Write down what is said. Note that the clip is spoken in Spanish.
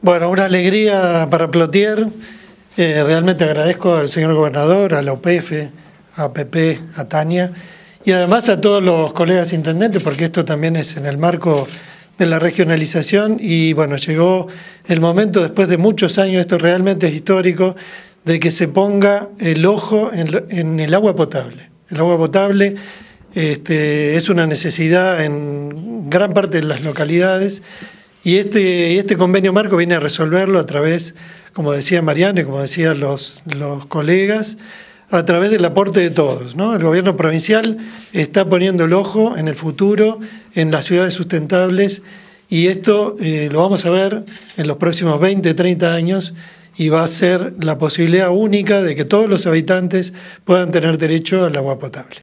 Bueno, una alegría para Plotier. Realmente agradezco al señor gobernador, a la UPF, a Pepe, a Tania y además a todos los colegas intendentes, porque esto también es en el marco de la regionalización y bueno, llegó el momento después de muchos años, esto realmente es histórico, de que se ponga el ojo en el agua potable. El agua potable es una necesidad en gran parte de las localidades y este convenio marco viene a resolverlo a través, como decía Mariano y como decían los colegas, a través del aporte de todos, ¿no? El gobierno provincial está poniendo el ojo en el futuro, en las ciudades sustentables, y esto lo vamos a ver en los próximos 20, 30 años, y va a ser la posibilidad única de que todos los habitantes puedan tener derecho al agua potable.